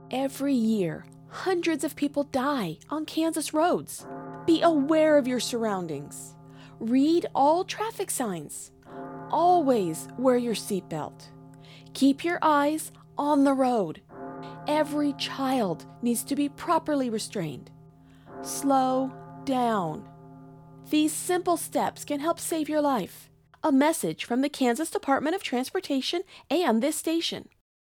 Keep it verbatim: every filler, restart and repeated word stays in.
Every year, hundreds of people die on Kansas roads. Be aware of your surroundings. Read all traffic signs. Always wear your seatbelt. Keep your eyes on the road. Every child needs to be properly restrained. Slow down. These simple steps can help save your life. A message from the Kansas Department of Transportation and this station.